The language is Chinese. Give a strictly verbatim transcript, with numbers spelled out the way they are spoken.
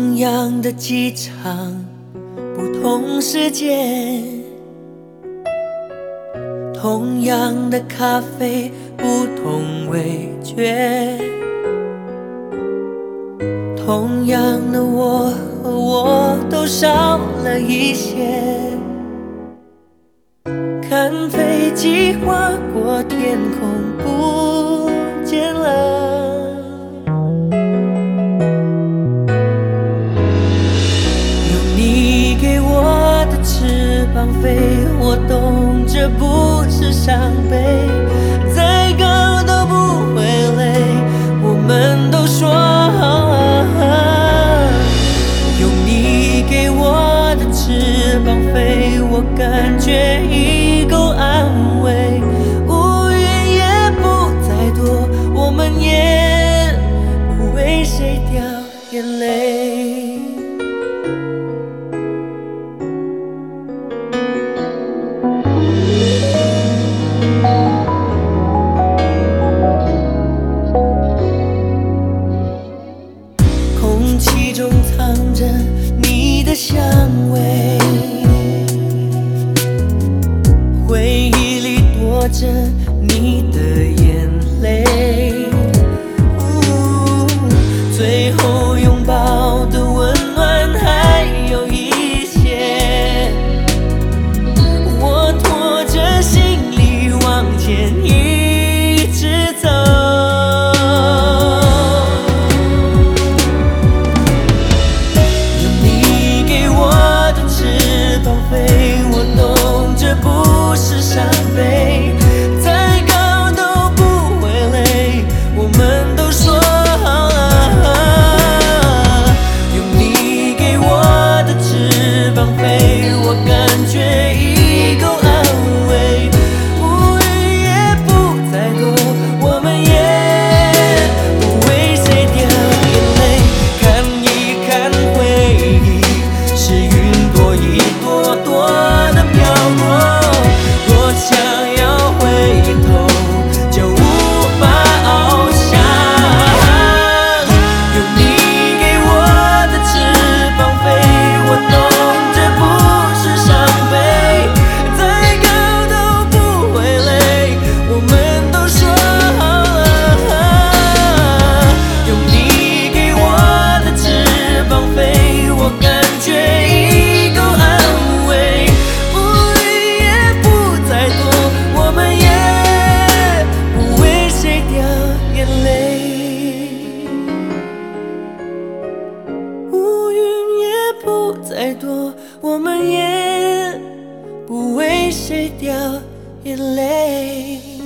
同样的机场，不同时间，同样的咖啡，不同味觉，同样的我和我都少了一些。看飞机划过天空，不见了。有你给我的翅膀飞，我懂这不是伤悲，再高都不会累。我们都说有你给我的翅膀飞，我感觉已够安慰，乌云也不再多，我们也不为谁掉眼泪。空气中藏着你的香味，回忆里躲着你的眼泪，最后拥抱的温暖还有一些，我拖着行李往前一直走。有你给我的翅膀飞，我懂这不是伤悲，再高都不会累，我们都说好了。有你给我的翅膀飞，我感觉已够安慰，乌云也不再多，我们也不为谁掉眼泪。看一看回忆，是云朵一朵朵的飘过，若想要回头，就无法翱翔。有你给我的翅膀飞，我懂这不是伤悲，再高都不会累，我们都说好了。有你给我的翅膀飞，我感觉已够安慰，乌云也不再多，我们也不为谁掉眼泪。乌云也不再多，我们也不为谁掉眼泪。